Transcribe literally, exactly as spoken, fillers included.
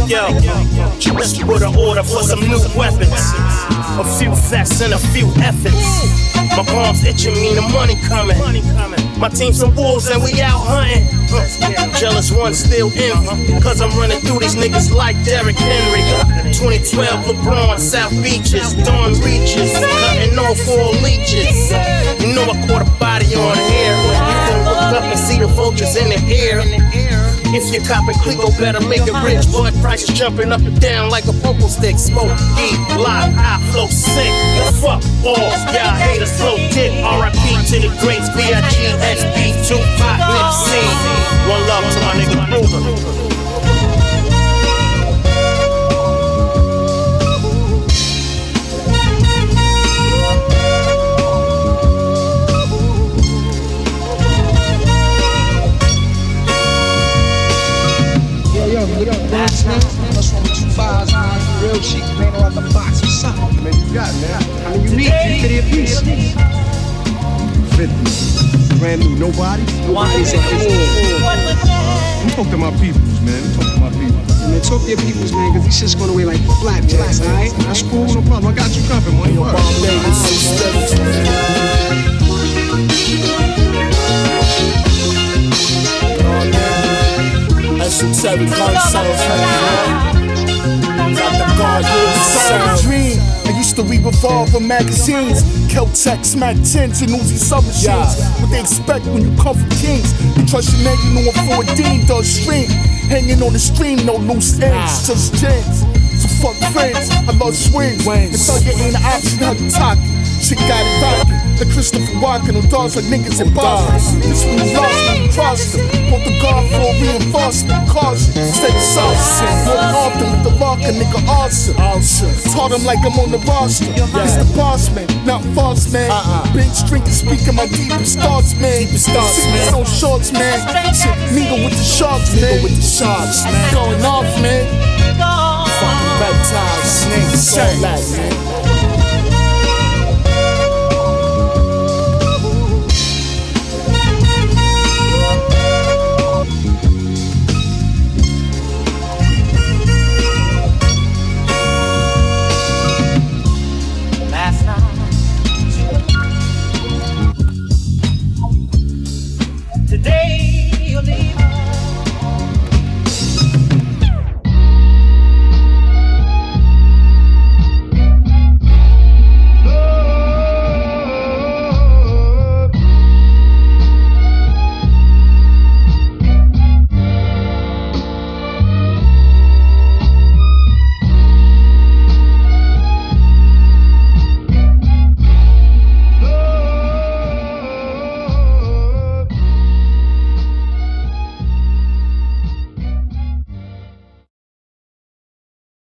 like, yo, let's put an order for some new weapons. A few vests and a few efforts. My palms itching, mean the money coming. My team some wolves and we out hunting. Jealous ones still envy, cause I'm running through these niggas like Derrick Henry. twenty twelve LeBron, South Beaches, Dawn reaches, cutting off all leeches. You know I caught a body on here. You can look up and see the vultures in the air. If you're copping Clico, better make it rich. Blood prices jumping up and down like a popo stick. Smoke, eat, lie, I flow sick. Fuck balls, y'all haters flow dick. R I P to the greats, B I G S B, Tupac, Nipsey. One love to my nigga Ruger. Last night, what's wrong with two fives, man? Real cheap, man, out the box. What's up? Man, you got, man. I mean, you need fifty a piece. fifty. Brand new, nobody? Nobody's at all. You talk to my peoples, man. You talk to my peoples. Man, talk to your peoples, man, because these shit's going away like flapjacks, alright? That's cool, no problem. I got you covered, man. Your bomb ladies, Esoteric gun sounds, got the guard sound. Dream. I used to read Revolver magazines, Kel-Tec, Smack tens, and Uzi submachines. Yeah. What they expect when you come from kings? You trust your man, you know I'm fourteen, does stream. Hanging on the stream, no loose ends, ah. just gems. So fuck friends, I love swings. And thug it ain't an option, how you talking? Shit got it rockin'. The Christopher Walken on dogs like niggas in Boston. This one was lost when we crossed them. Bought the guard for reinforcement, caution. Stay sauce. More often with the locker, nigga awesome. Taught him like I'm on the roster. It's the boss man, not false man. Big drinking, speaking my deepest thoughts, man. Secrets on shorts, man. Shit, mingle with the sharks, man. With the sharks, man. Going off, man. Fucking reptiles, snakes, all that, man.